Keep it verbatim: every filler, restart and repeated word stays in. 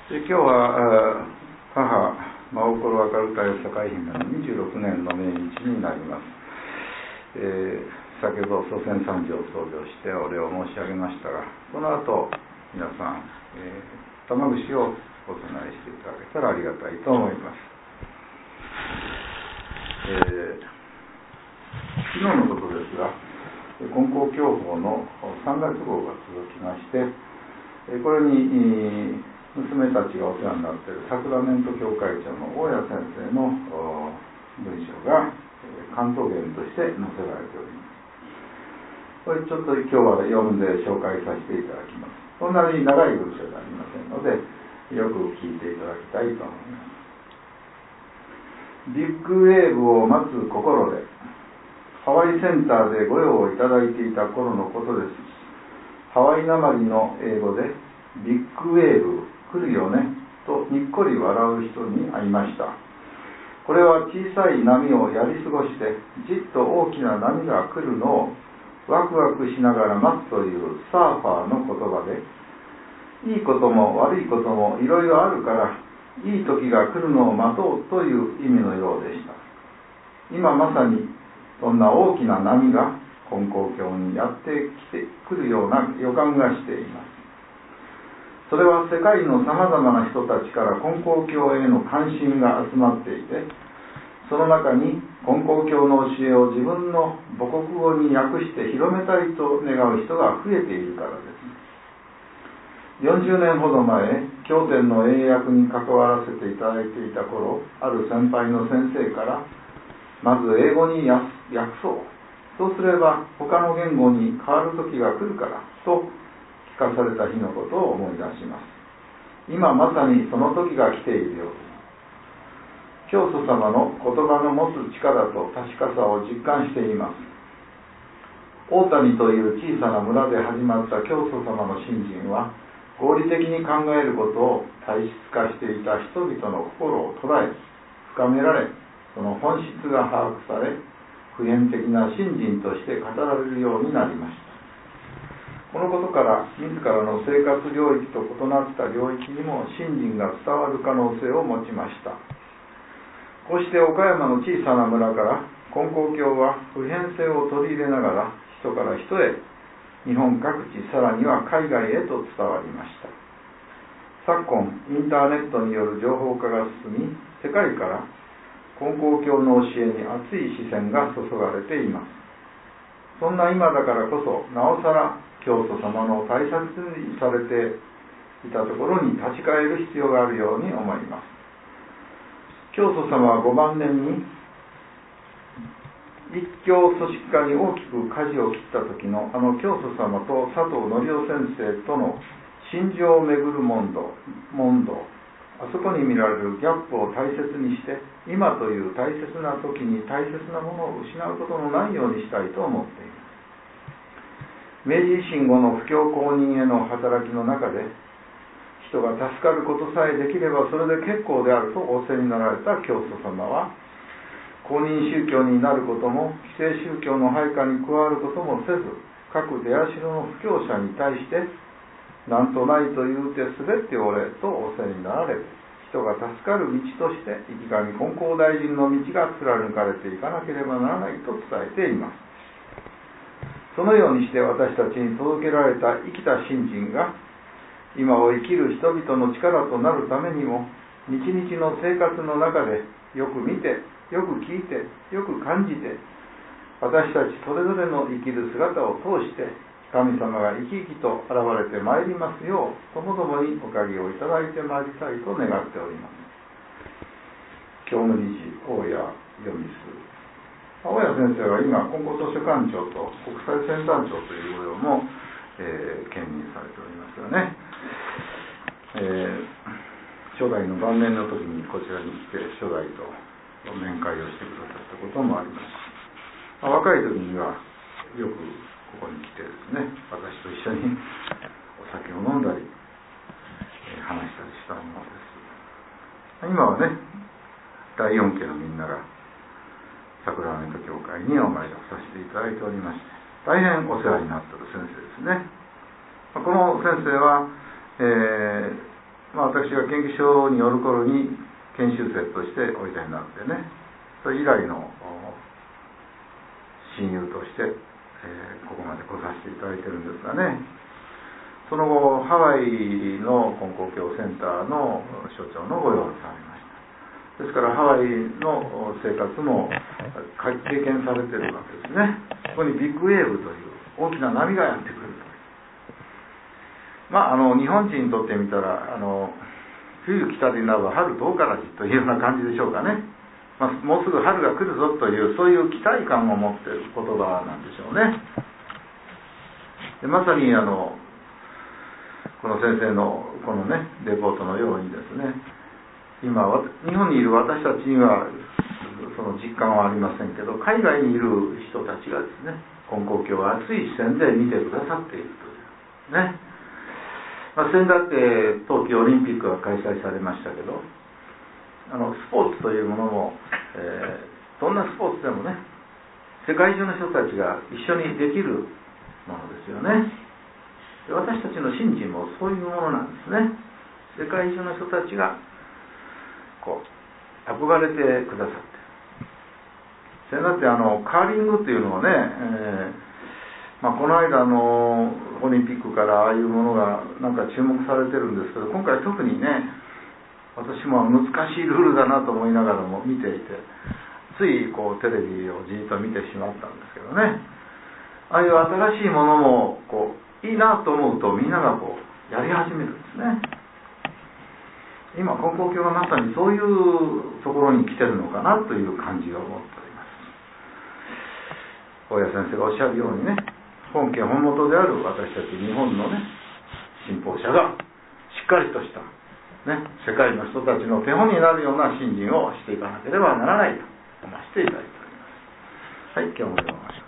で今日は母真心明るかよ社会姫のにじゅうろくねんの命日になります。えー、先ほど祖先三条を創業してお礼を申し上げましたが、この後皆さん、えー、玉串をお供えしていただけたらありがたいと思います。えー、昨日のことですが、金光教法のさんがつ号が続きまして、これに娘たちがお世話になっているサクラメント教会長の大谷先生の文章が関東言として載せられております。これちょっと今日は読んで紹介させていただきます。そんなに長い文章ではありませんので、よく聞いていただきたいと思います。ビッグウェーブを待つ心でハワイセンターでご用をいただいていた頃のことです。ハワイなまりの英語でビッグウェーブ来るよねとにっこり笑う人に会いました。これは小さい波をやり過ごしてじっと大きな波が来るのをワクワクしながら待つというサーファーの言葉で、いいことも悪いこともいろいろあるからいい時が来るのを待とうという意味のようでした。今まさにそんな大きな波が金光教にやってきてくるような予感がしています。それは世界のさまざまな人たちから金光教への関心が集まっていて、その中に金光教の教えを自分の母国語に訳して広めたいと願う人が増えているからです。よんじゅうねんほど前、経典の英訳に関わらせていただいていた頃、ある先輩の先生からまず英語に訳そう、そうすれば他の言語に変わる時が来るからと聞かされた日のことを思い出します。今まさにその時が来ているようです。教祖様の言葉の持つ力と確かさを実感しています。大谷という小さな村で始まった教祖様の信心は、合理的に考えることを体質化していた人々の心を捉え、深められ、その本質が把握され、普遍的な信心として語られるようになりました。このことから自らの生活領域と異なった領域にも信心が伝わる可能性を持ちました。こうして岡山の小さな村から金光教は普遍性を取り入れながら人から人へ、日本各地さらには海外へと伝わりました。昨今インターネットによる情報化が進み、世界から金光教の教えに熱い視線が注がれています。そんな今だからこそ、なおさら教祖様の大切にされていたところに立ち返る必要があるように思います。教祖様はごばん年に立教組織化に大きく舵を切った時のあの教祖様と佐藤則夫先生との心情をめぐる問答、問答あそこに見られるギャップを大切にして、今という大切な時に大切なものを失うことのないようにしたいと思っています。明治維新後の布教公認への働きの中で、人が助かることさえできればそれで結構であると仰せになられた教祖様は、公認宗教になることも既成宗教の配下に加わることもせず、各出社の布教者に対してなんとないと言うてすべておれと仰せになられて、人が助かる道として池上金光大臣の道が貫かれていかなければならないと伝えています。そのようにして私たちに届けられた生きた信心が、今を生きる人々の力となるためにも、日々の生活の中でよく見て、よく聞いて、よく感じて、私たちそれぞれの生きる姿を通して神様が生き生きと現れてまいりますよう、ともどもにおかげをいただいてまいりたいと願っております。教務理事大谷読みす大谷先生は今金光図書館長と国際先端長という御用も、えー、兼任されておりますよね。えー、初代の晩年の時にこちらに来て初代と面会をしてくださったこともあります。まあ、若い時にはよくここに来てですね、私と一緒にお酒を飲んだり、えー、話したりしたものです。今はね、だいよん家のみんながサクラメント教会にお参りをさせていただいておりまして、大変お世話になっている先生ですね。この先生は、えー、 まあ、私が研究所による頃に研修生としておいでになってね、それ以来の親友として、えー、ここまで来させていただいてるんですがね、その後ハワイの根高教センターの所長の御用をされました。ですからハワイの生活も経験されてるわけですね。ここにビッグウェーブという大きな波がやってくると。まあ、あの日本人にとってみたら、あの冬来たりなば春遠からじというような感じでしょうかね。まあ、もうすぐ春が来るぞというそういう期待感を持っている言葉なんでしょうね。でまさにあのこの先生のこのねレポートのようにですね、今日本にいる私たちにはその実感はありませんけど、海外にいる人たちがですね、根高教を熱い視線で見てくださっているというね。まあ、先だって冬季オリンピックが開催されましたけど、あのスポーツというものも、えー、どんなスポーツでもね、世界中の人たちが一緒にできるものですよね。で私たちの信心もそういうものなんですね。世界中の人たちがこう憧れてくださって、それだってあのカーリングというのはね、えーまあ、この間のオリンピックからああいうものがなんか注目されてるんですけど、今回特にね、私も難しいルールだなと思いながらも見ていて、ついこうテレビをじっと見てしまったんですけどね、ああいう新しいものもこういいなと思うとみんながこうやり始めるんですね。今根高教がまさにそういうところに来てるのかなという感じを持っております。大谷先生がおっしゃるようにね、本家本元である私たち日本のね信奉者がしっかりとしたね、世界の人たちの手本になるような信心をしていかなければならないと思わせていただいております。はい、今日もどうも